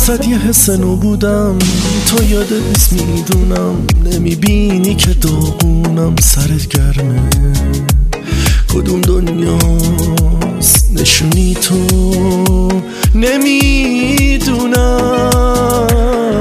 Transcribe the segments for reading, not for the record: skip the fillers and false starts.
واسد یه حس نو بودم، تو یادت نیست میدونم، نمیبینی که داغونم، سرت گرمه کدوم دنیاست نشونی تو نمیدونم.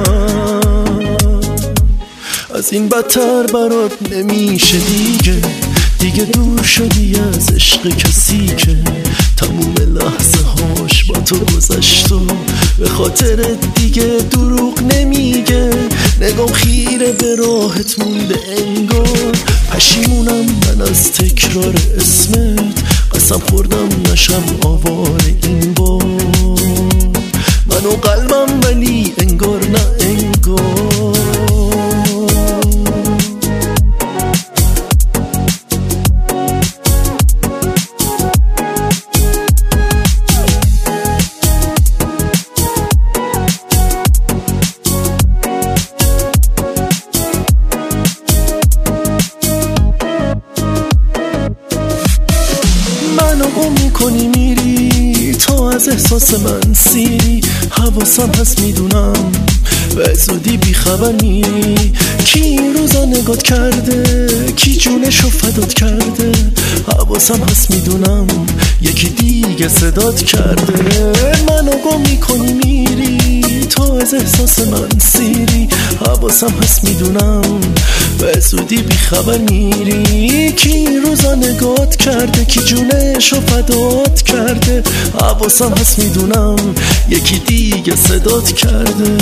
از این بدتر برات نمیشه دیگه دور شدی از عشق کسی که تموم لحظه هاش با تو گذشت و به خاطر دیگه دروغ نمیگه. نگام خیره به راهت مونده انگار، پشیمونم من از تکرار اسمت، قسم خوردم نشم آوار این بار. من و قلبم ولی انگار نه انگار. منو میکنی میری، تو از احساس من سیری، حواسم هست میدونم به زودی بیخبر میری. کی این روزا نگات کرده، کی جونشو فدات کرده، حواسم هست میدونم یکی دیگه صدات کرده. منو گم میکنی میری، تو از احساس من سیری، حواسم هست میدونم به زودی بیخبر میری. کی این روزا نگات کرده، کی جونشو فدات کرده، حواسم هست میدونم یکی دیگه صدات کرده.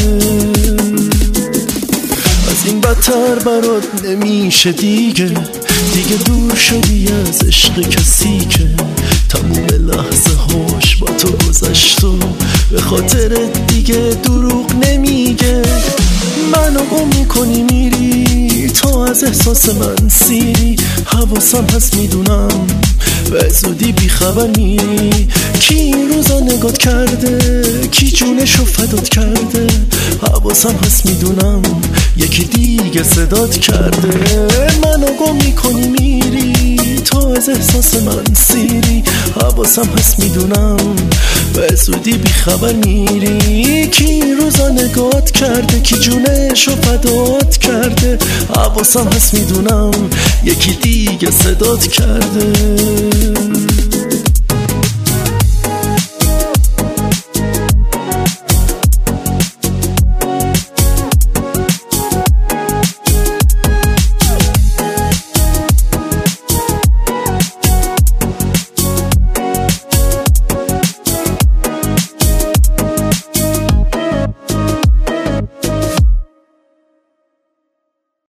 از این بدتر برات نمیشه دیگه دور شدی از عشق کسی که تموم لحظه هاش با تو گذشت و به خاطر دیگه دروغ نمیگه. منو گم میکنی میری، تو از احساس من سیری، حواسم هست میدونم به زودی بیخبر میری. کی این روزا نگات کرده، کی جونشو فدات کرده، حواسم هست میدونم یکی دیگه صدات کرده. منو گم میکنی میری، تو از احساس من سیری، حواسم هست میدونم به زودی بیخبر میری. کی این روزا نگات کرده، کی جونشو فدات کرده، حواسم هست میدونم یکی دیگه صدات کرده.